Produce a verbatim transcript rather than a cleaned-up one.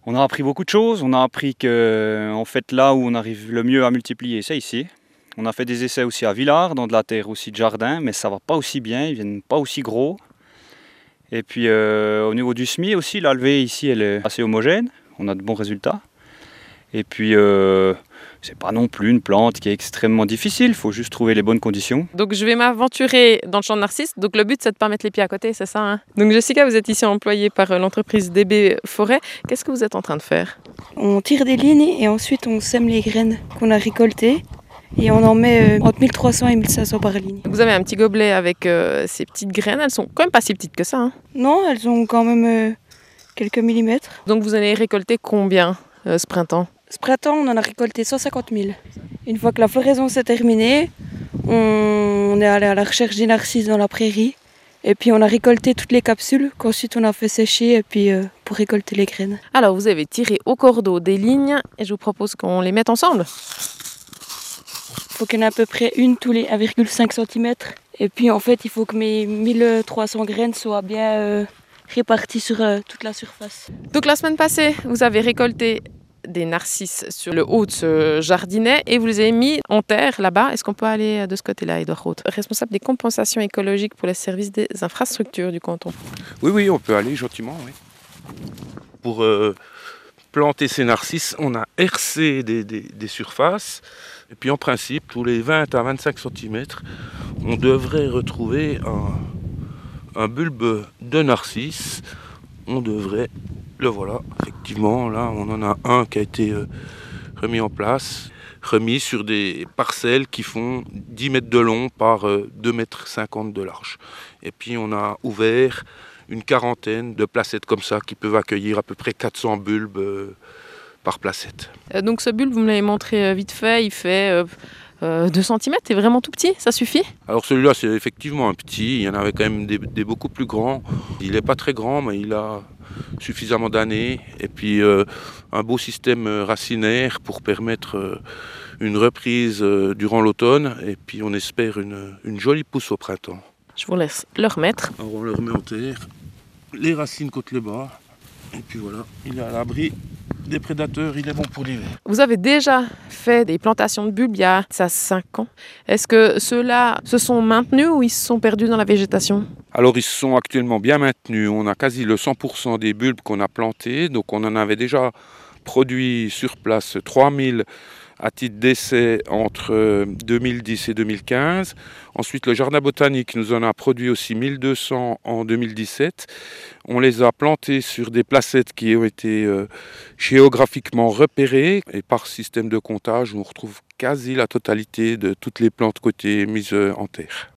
On a appris beaucoup de choses. On a appris que, en fait, là où on arrive le mieux à multiplier, c'est ici. On a fait des essais aussi à Villars, dans de la terre aussi de jardin, mais ça va pas aussi bien, ils viennent pas aussi gros. Et puis euh, au niveau du semis aussi, la levée ici, elle est assez homogène. On a de bons résultats. Et puis, euh, c'est pas non plus une plante qui est extrêmement difficile, il faut juste trouver les bonnes conditions. Donc je vais m'aventurer dans le champ de narcisse. Donc le but, c'est de ne pas mettre les pieds à côté, c'est ça, hein? Donc Jessica, vous êtes ici employée par l'entreprise D B Forêt. Qu'est-ce que vous êtes en train de faire? On tire des lignes et ensuite on sème les graines qu'on a récoltées. Et on en met euh, entre mille trois cents et mille cinq cents par ligne. Vous avez un petit gobelet avec euh, ces petites graines. Elles sont quand même pas si petites que ça, hein? Non, elles ont quand même euh, quelques millimètres. Donc vous allez récolter combien euh, ce printemps? Ce printemps, on en a récolté cent cinquante mille. Une fois que la floraison s'est terminée, on, on est allé à la recherche des narcisses dans la prairie. Et puis on a récolté toutes les capsules qu'ensuite on a fait sécher et puis, euh, pour récolter les graines. Alors vous avez tiré au cordeau des lignes et je vous propose qu'on les mette ensemble. Il faut qu'il y en ait à peu près une tous les un virgule cinq centimètres. Et puis en fait, il faut que mes mille trois cents graines soient bien euh, réparties sur euh, toute la surface. Donc la semaine passée, vous avez récolté des narcisses sur le haut de ce jardinet et vous les avez mis en terre là-bas. Est-ce qu'on peut aller de ce côté-là, Edouard Roth, responsable des compensations écologiques pour les services des infrastructures du canton? Oui, oui, on peut aller gentiment, oui. Pour euh, planter ces narcisses, on a hercé des, des, des surfaces. Et puis en principe, tous les vingt à vingt-cinq centimètres, on devrait retrouver un, un bulbe de narcisse. On devrait, le voilà, effectivement, là on en a un qui a été euh, remis en place, remis sur des parcelles qui font dix mètres de long par euh, deux mètres cinquante de large. Et puis on a ouvert une quarantaine de placettes comme ça qui peuvent accueillir à peu près quatre cents bulbes euh, par placette. Euh, donc ce bulbe, vous me l'avez montré euh, vite fait, il fait euh, euh, deux centimètres, c'est vraiment tout petit, ça suffit? Alors celui-là c'est effectivement un petit, il y en avait quand même des, des beaucoup plus grands. Il n'est pas très grand mais il a suffisamment d'années et puis euh, un beau système racinaire pour permettre euh, une reprise euh, durant l'automne et puis on espère une, une jolie pousse au printemps. Je vous laisse le remettre. Alors on le remet en terre, les racines côté le bas et puis voilà, il est à l'abri des prédateurs, il est bon pour l'hiver. Vous avez déjà fait des plantations de bulbes il y a ça, cinq ans. Est-ce que ceux-là se sont maintenus ou ils se sont perdus dans la végétation? Alors ils sont actuellement bien maintenus. On a quasi le cent pour cent des bulbes qu'on a plantés. Donc on en avait déjà produit sur place trois mille à titre d'essai entre deux mille dix et deux mille quinze. Ensuite, le jardin botanique nous en a produit aussi mille deux cents en deux mille dix-sept. On les a plantés sur des placettes qui ont été euh, géographiquement repérées et par système de comptage, on retrouve quasi la totalité de toutes les plantes qui ont été mises en terre.